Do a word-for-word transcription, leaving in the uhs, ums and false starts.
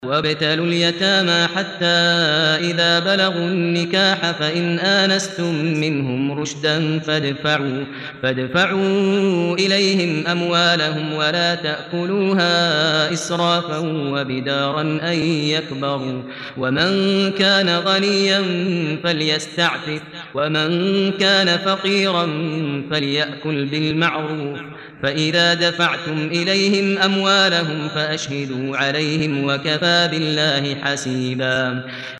وابتلوا اليتامى حتى إذا بلغوا النكاح فإن آنستم منهم رشدا فادفعوا, فادفعوا إليهم أموالهم ولا تأكلوها إسرافا وبدارا أن يكبروا ومن كان غنيا فليستعفف ومن كان فقيرا فليأكل بالمعروف فإذا دفعتم إليهم أموالهم فأشهدوا عليهم وكفى بالله حسيبا.